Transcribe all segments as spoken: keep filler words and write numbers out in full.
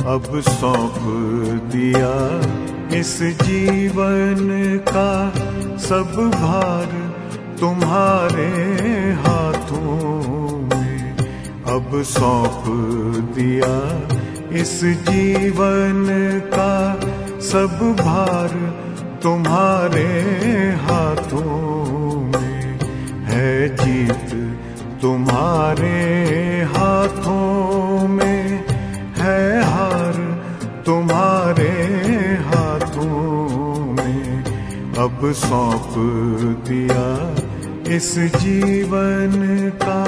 अब सौंप दिया इस जीवन का सब भार तुम्हारे हाथों में। अब सौंप दिया इस जीवन का सब भार तुम्हारे हाथों में। है जीत तुम्हारे हाथों में, है हार तुम्हारे हाथों में। अब सौंप दिया इस जीवन का।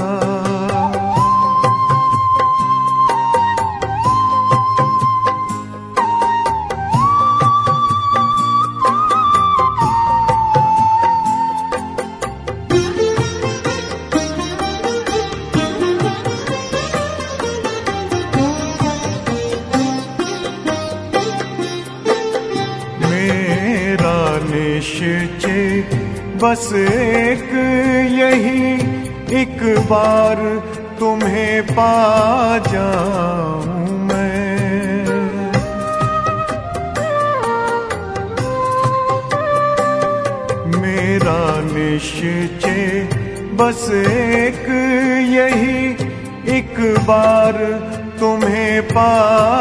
निश्चय बस एक यही, एक बार तुम्हें पा जाऊं मैं। मेरा निश्चय बस एक यही, एक बार तुम्हें पा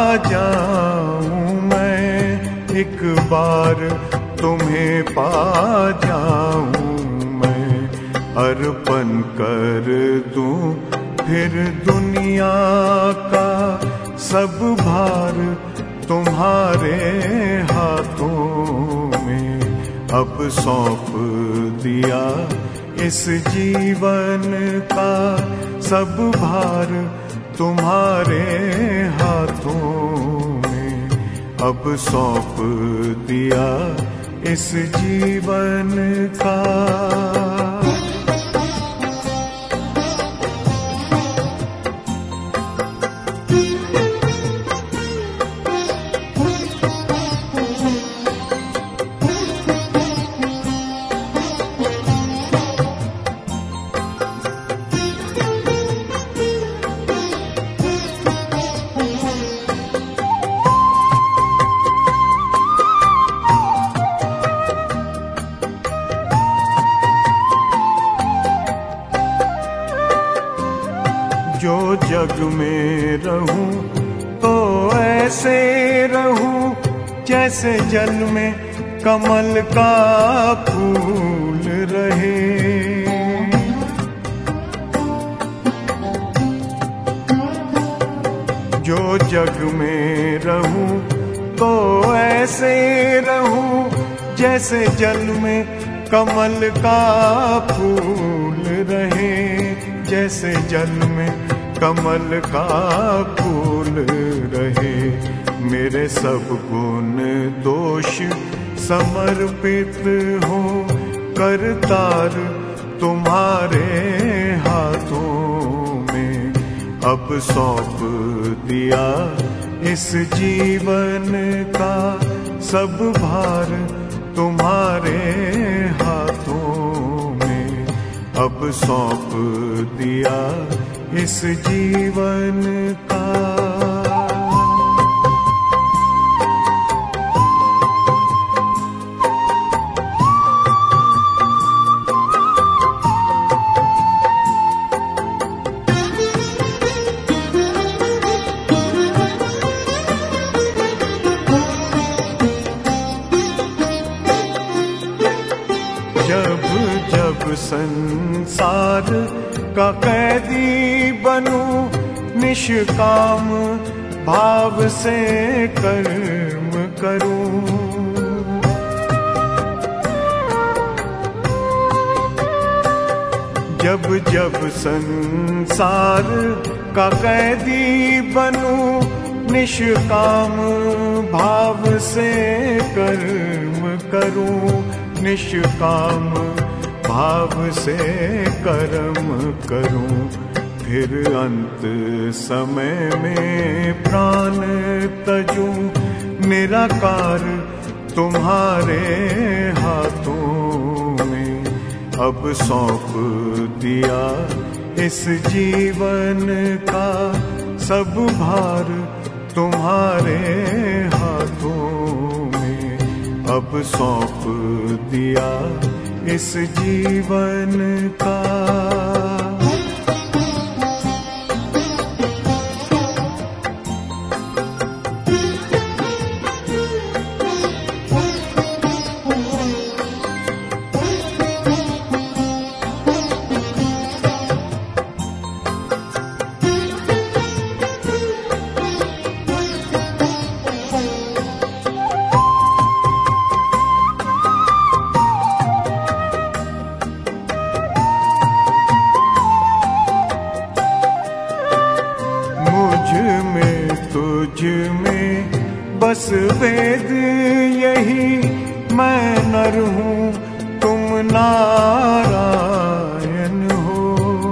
जाऊं मैं। एक बार तुम्हें पा जाऊं मैं। अर्पण कर दूं फिर दुनिया का सब भार तुम्हारे हाथों में। अब सौंप दिया इस जीवन का सब भार तुम्हारे हाथों में। अब सौंप दिया इस जीवन का। जो जग में रहूं तो ऐसे रहूं जैसे जल में कमल का फूल रहे। जो जग में रहूं तो ऐसे रहूं जैसे जल में कमल का फूल रहे। जैसे जल में कमल का फूल रहे। मेरे सब गुण दोष समर्पित हो करतार तुम्हारे हाथों में। अब सौंप दिया इस जीवन का सब भार तुम्हारे हाथों में। अब सौंप दिया इस जीवन का। जब जब संसार का कैदी बनूं निष्काम भाव से कर्म करूं। जब जब संसार का कैदी बनूं निष्काम भाव से कर्म करूं। निष्काम भाव से कर्म करूं। फिर अंत समय में प्राण तजूं निराकार तुम्हारे हाथों में। अब सौंप दिया इस जीवन का सब भार तुम्हारे हाथों में अब सौंप दिया इस जीवन का। तुझ में बस वेद यही, मैं नर हूँ तुम नारायण हो।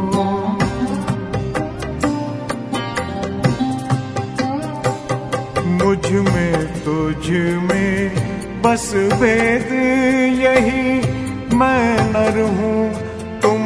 मुझ में तुझ में बस वेद यही, मैं नर हूँ तुम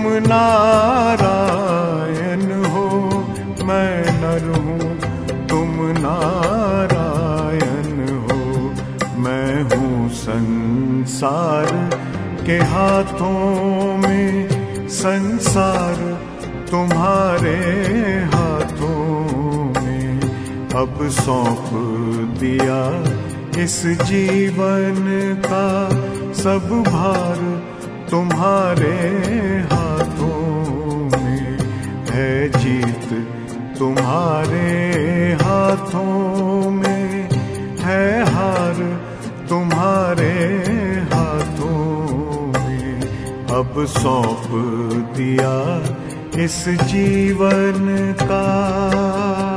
नारायण हो। मैं नर हूँ तुम नारायण हो। मैं हूँ संसार के हाथों में, संसार तुम्हारे हाथों में अब सौंप दिया इस जीवन का। सब भार तुम्हारे हाथों में है, जीत तुम्हारे हाथों में है, हार तुम्हारे हाथों में अब सौंप दिया इस जीवन का।